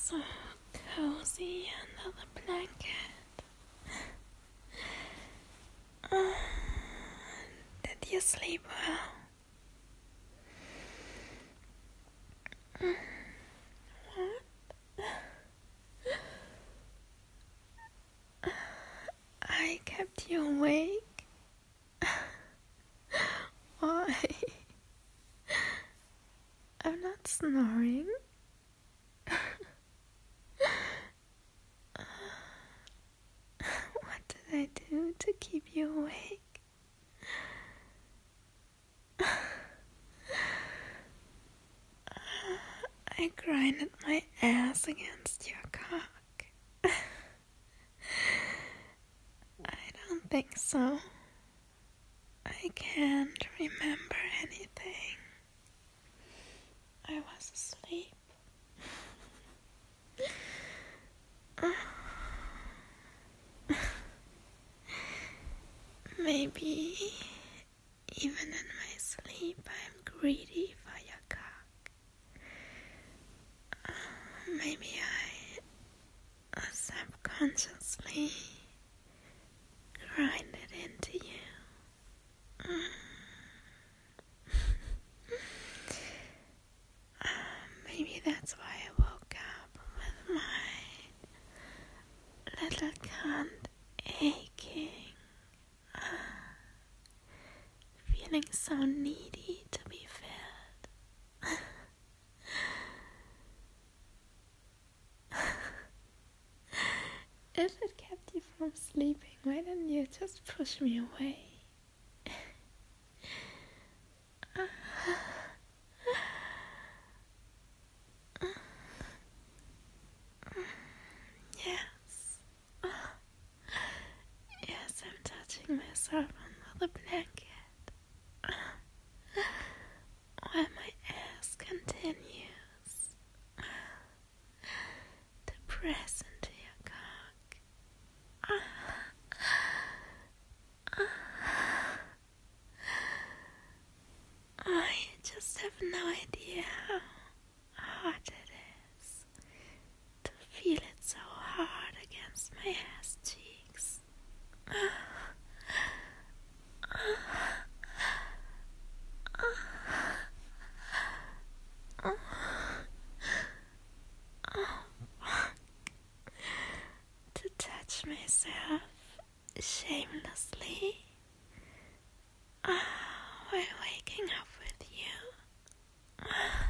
So cozy under the blanket. Did you sleep well? What? I kept you awake? Why? I'm not snoring. What did I do to keep you awake? I grinded my ass against your cock. I don't think so. I can't remember anything. I was asleep. Maybe even in my sleep I'm greedy for your cock. Maybe I subconsciously grind it into you. Maybe that's why I woke up with my little cunt aching, feeling so needy to be filled. If it kept you from sleeping, why didn't you just push me away? Yes. Yes, I'm touching myself under the blanket. While my ass continues to press into your cock. I just have no idea how hard it is to feel it so hard against my ass cheeks. To touch myself shamelessly while waking up with you.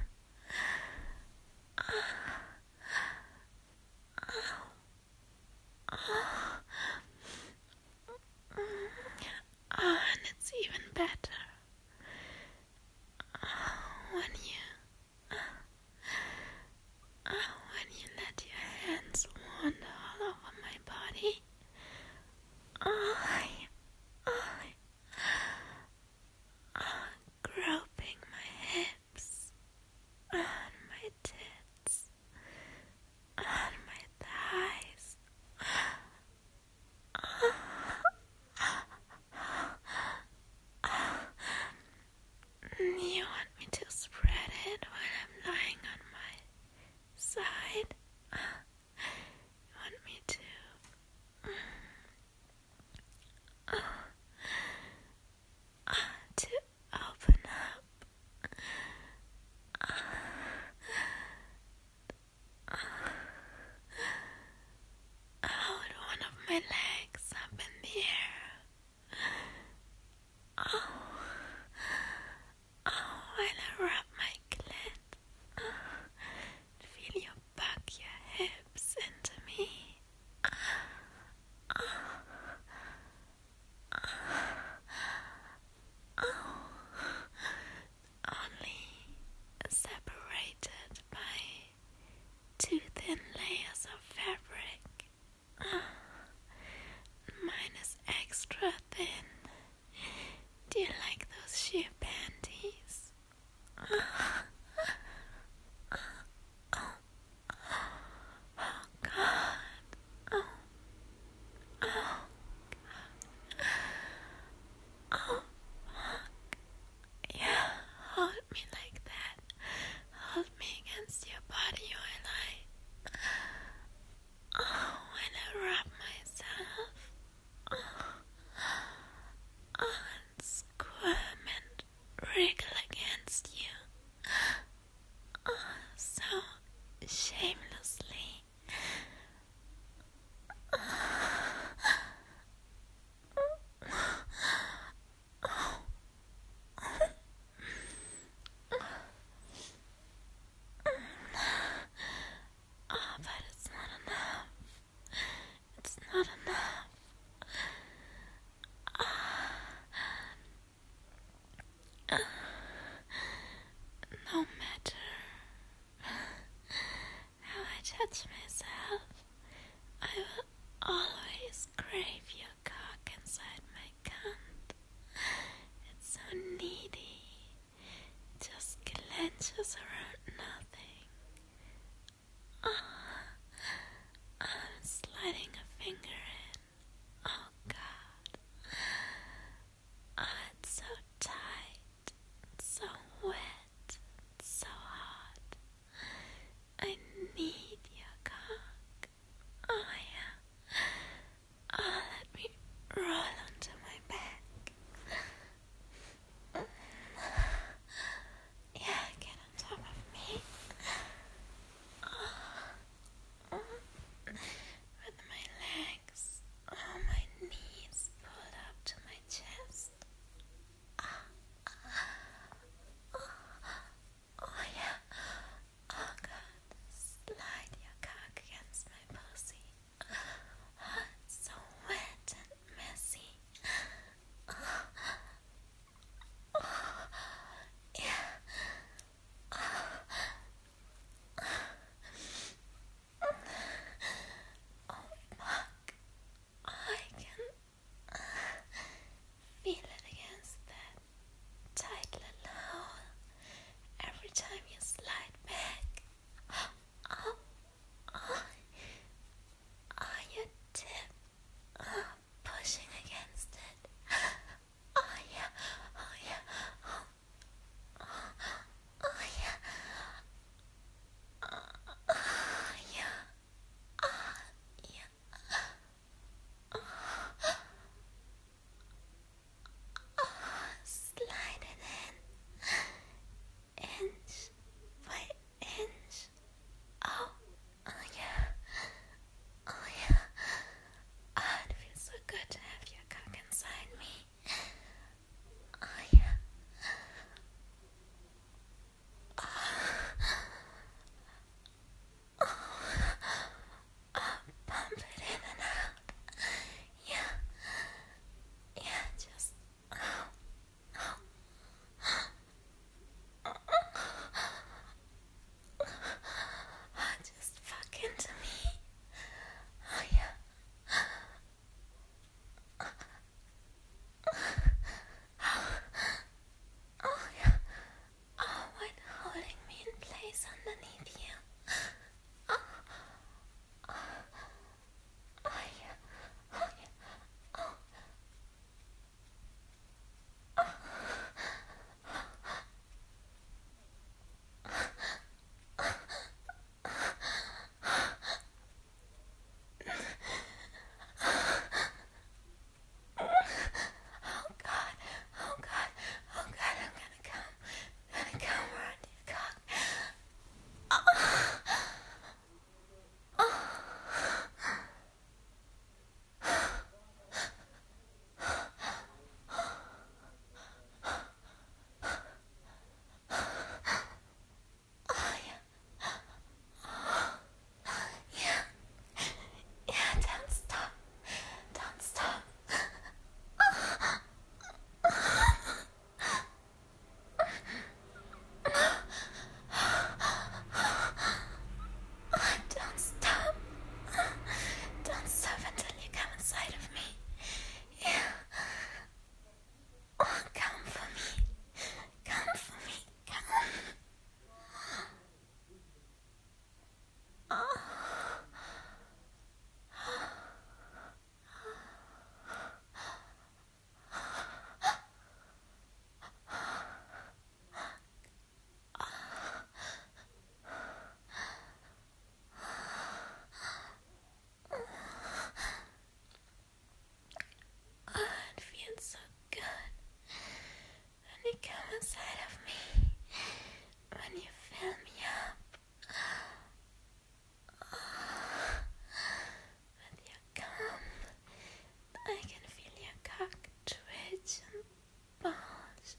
And it's even better when you let your hands wander all over my body. Groping my hips and my tits and my thighs. You want me to spread it while I'm lying on my side? You want me to open up hold one of my legs up in the air. While I rub my clit, feel you buck your hips into me. Only separated by two thin layers of fabric. Mine is extra thin. Do you inches around nothing. Ah, I'm sliding a finger in. Oh God. Ah, it's so tight, so wet, so hot. I need your cock. Oh yeah. Oh, let me roll onto my back. Yeah, get on top of me. With my legs, my knees pulled up to my chest. Oh yeah. Oh God. Slide your cock against my pussy. Oh, it's so wet and messy. Yeah. Oh fuck. I can feel it against that tight little hole every time you slide back. Oh, oh, oh, your tip, pushing against it. Oh yeah, oh yeah, oh, oh yeah, oh yeah, oh yeah. Slide it in, inch by inch. Oh, oh yeah, oh yeah. Oh, it feels so good to have your cock inside me. Oh yeah. Pump it in and out. Yeah, yeah, just just fuck into me. Oh yeah. Oh yeah. Oh, what holding me in place underneath you. Oh, oh yeah. Oh yeah. Oh, oh God. Oh God. Oh God. I'm gonna come. Gonna come around your cock. Oh yeah. Yeah. Yeah. Don't stop. Don't stop. Don't stop. Don't stop until you come inside of me. Yeah. Oh, come for me. Come for me. Come. Oh, it feels so good when you come inside of me. When you fill me up with your cum, I can feel your cock twitch and bulge.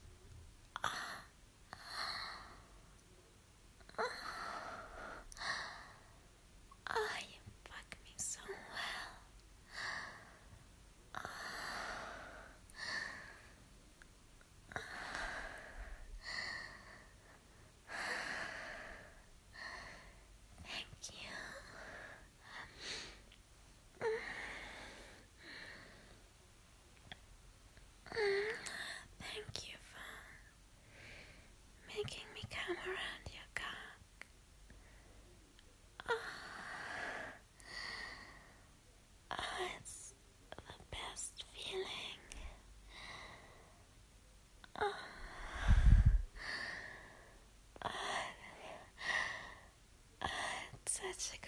Oh, you fuck me so well.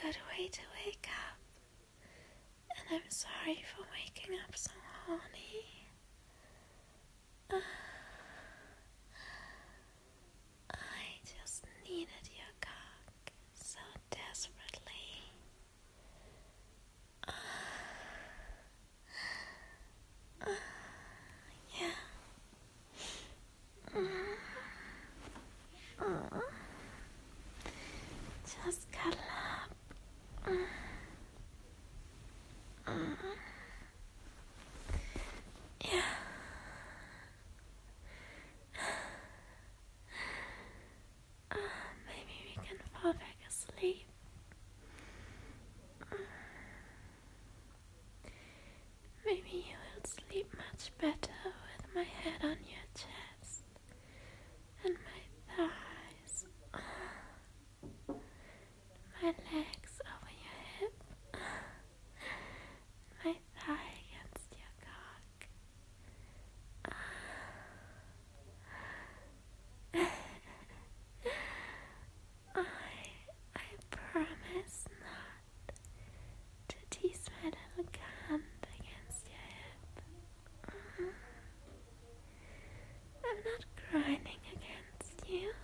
good way to wake up. And I'm sorry for waking up so horny. I just needed your cock so desperately. Yeah. Just cuddle up. Yeah. Maybe we can fall back asleep. Maybe you will sleep much better with my head on your chest and my thighs, my legs over your hip, my thigh against your cock. I promise not to tease my little cunt against your hip. I'm not grinding against you.